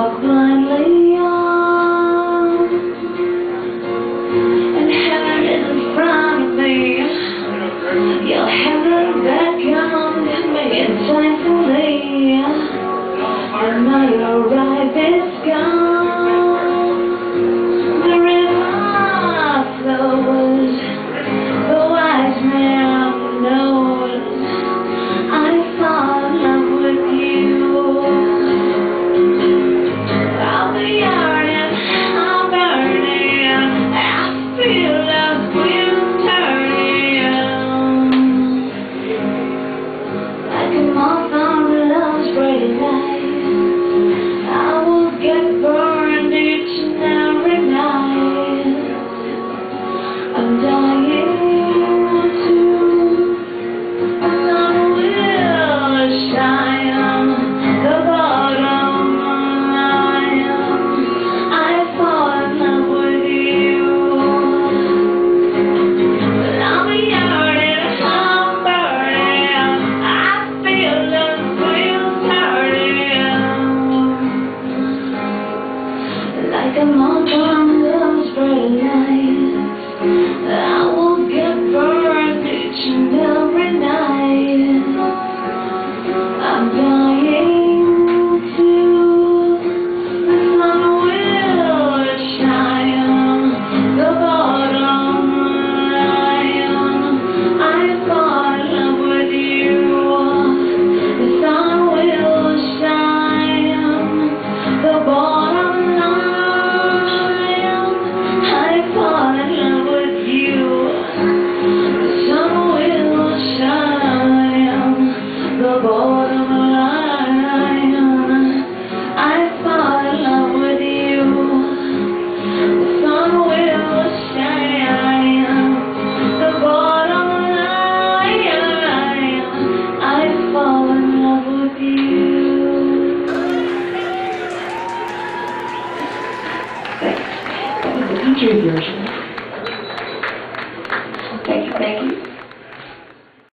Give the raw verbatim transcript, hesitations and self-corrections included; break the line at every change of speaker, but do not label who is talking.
walk blindly on, and heaven is in front of me. Your heaven beckoned me in time to leave, and now your ride is gone. The river flows, the wise man knows. I fall in love with you. I'll be yearning, I'm burning. I feel love wheels turning, like a moth on love's bright light. I will get burned each and every night. I'm dying to, the sun will shine, the bottom line. I fall in love with you. But I'm yearning, I'm burning. I feel the wheels turning, like a moth on love's bright light. I will get burned each and every night. I'm dying to, the sun will shine, the bottom line. I fall in love with you. The sun will shine, the bottom line. I fall in love with you. The sun will shine, the bottom line. I fall in love with you. The sun will shine, the bottom line. I fall in love with you. Thanks. That was the D J version. Thank you, thank you.